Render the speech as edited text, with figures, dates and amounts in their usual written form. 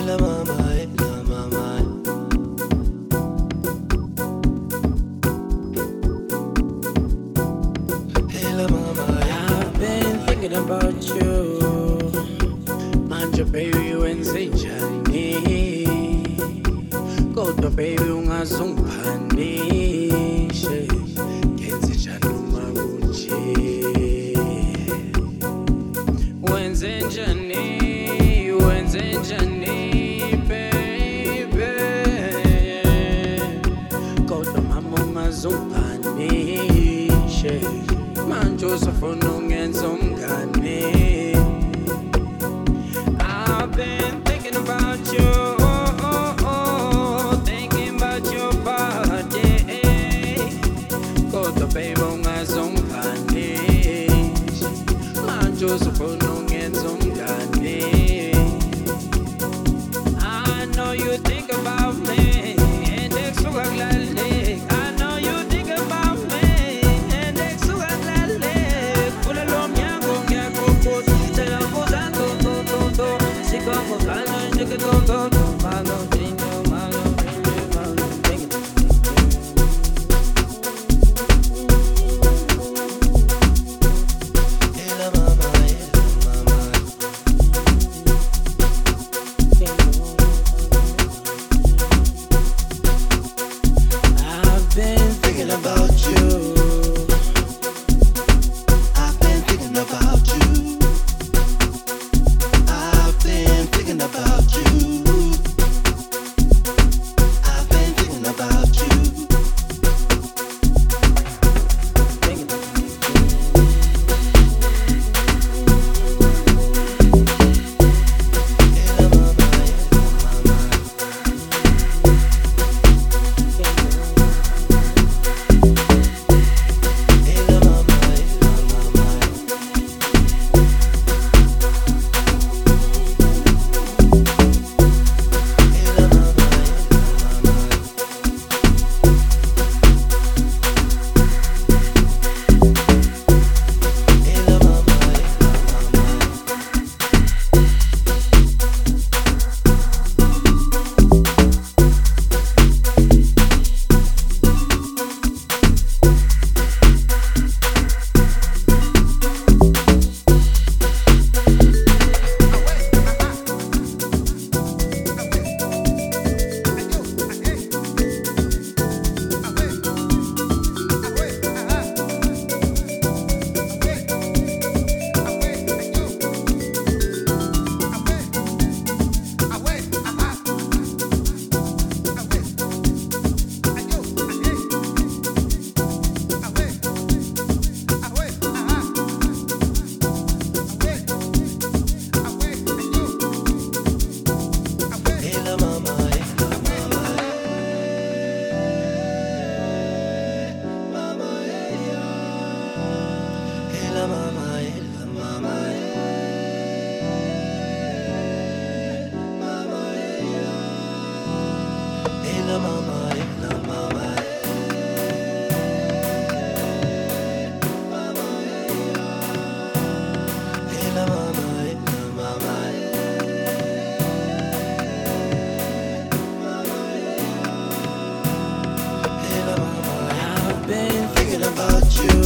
la mama, la mama. Hey la mama, I've been thinking about you. Manje baby wenzenjani? Kodwa baby ungazungiphanishe. Ngenze njani uma kunje? Wenzenjani? Wenzenjani baby? Kodwa mama ungazungiphanishe. Manje usafuna ungenza umngane. I've been thinking about you, thinking about your body. Kodwa baby ungazongiphanisha. Manje usafuna ungenza umngane. I know you think about me, and ekusuka kulale. I know you think about me, and ekusuka kulale. Vula lo mnyango ngiyakubuza, tshela buza nto. Sikongo kalo njeke tonto. Malo tinyo, malo tinyo, malo tinyo. hey la mama, I've been thinking about you. I've been thinking about you. I've been thinking about you. I've been thinking about you. Hey la mama, hey la mama, hey la mama, hey la mama. Hey la mama, mama, hey la mama, mama, hey la mama, mama. Hey la mama, mama. Hey la mama, I've been thinking about you.